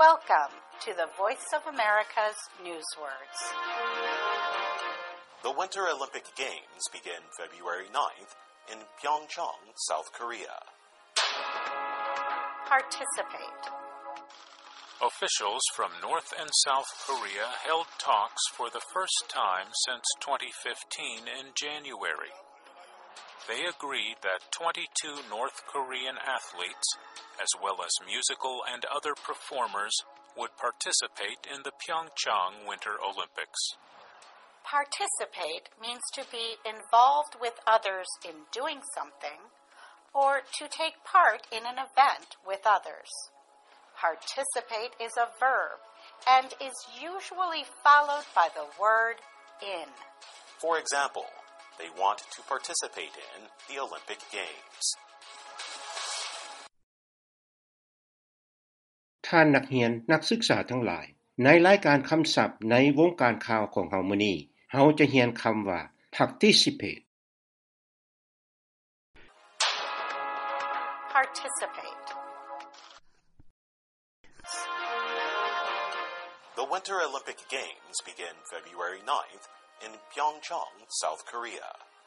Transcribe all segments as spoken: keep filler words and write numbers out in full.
Welcome to the Voice of America's Newswords. The Winter Olympic Games begin February ninth in Pyeongchang, South Korea. Participate. Officials from North and South Korea held talks for the first time since twenty fifteen in January. They agreed that twenty-two North Korean athletes, as well as musical and other performers, would participate in the Pyeongchang Winter Olympics. Participate means to be involved with others in doing something, or to take part in an event with others. Participate is a verb and is usually followed by the word in. For example, they want to participate in the Olympic Games. ท่านนักเรียนนักศึกษาทั้งหลายในรายการคำศัพท์ในวงการข่าวของเฮามื้อนี้เฮาจะเรียนคำว่า participate Participate. The Winter Olympic Games begin February ninth in Pyeongchang, South Korea.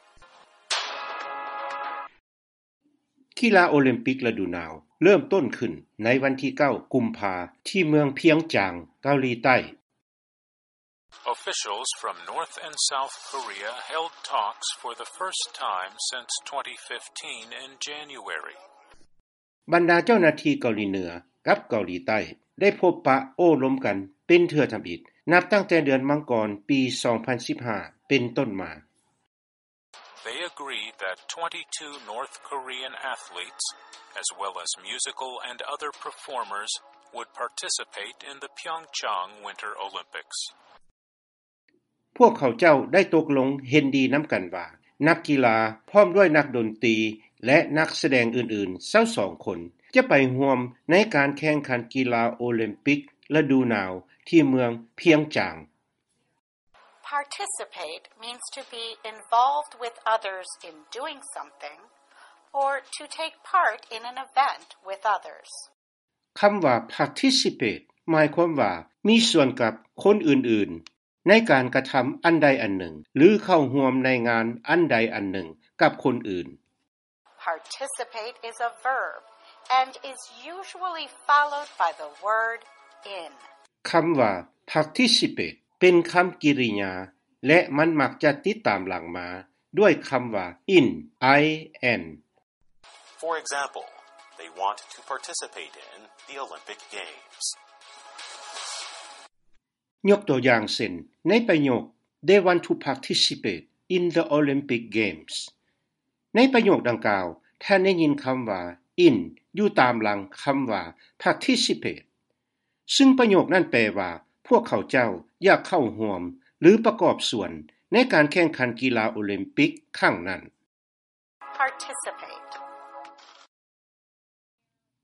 กีฬาโอลิมปิกฤดูหนาวเริ่มต้นขึ้นในวันที่เก้ากุมภาพันธ์ที่เมืองเพียงจางเกาหลีใต้ Officials from North and South Korea held talks for the first time since twenty fifteen in January. บรรดาเจ้าหน้าที่เกาหลีเหนือกับเกาหลีใต้ได้พบปะโอ้ล้มกันเป็นเทื่อทำอิฐนับตั้งแต่เดือนมังกรปีสองพันสิบห้าเป็นต้นมา They agreed that twenty-two North Korean athletes, as well as musical and other performers, would participate in the Pyeongchang Winter Olympics. พวกเขาเจ้าได้ตกลงเห็นดีนํากันว่านักกีฬาพร้อมด้วยนักดนตรีและนักแสดงอื่นๆยี่สิบสองคนจะไปร่วมในการแข่งขันกีฬาโอลิมปิกฤดูหนาวที่เมืองเพียงจาง Participate means to be involved with others in doing something, or to take part in an event with others. คำว่า participate หมายความว่ามีส่วนกับคนอื่นๆในการกระทำอันใดอันหนึ่งหรือเข้าร่วมในงานอันใดอันหนึ่งกับคนอื่น Participate is a verb and is usually followed by the word in. คำว่า participate เป็นคำกริยาและมันมักจะติดตามหลังมาด้วยคำว่า in in For example, they want to participate in the Olympic Games. ยกตัวอย่างเช่นในประโยค They want to participate in the Olympic Games ในประโยคดังกล่าวท่านได้ยินคำว่า in อยู่ตามหลังคำว่า participate ซึ่งประโยคนั้นแปลว่าพวกเขาเจ้าอยากเข้าร่วมหรือประกอบส่วนในการแข่งขันกีฬาโอลิมปิกครั้งนั้น Participate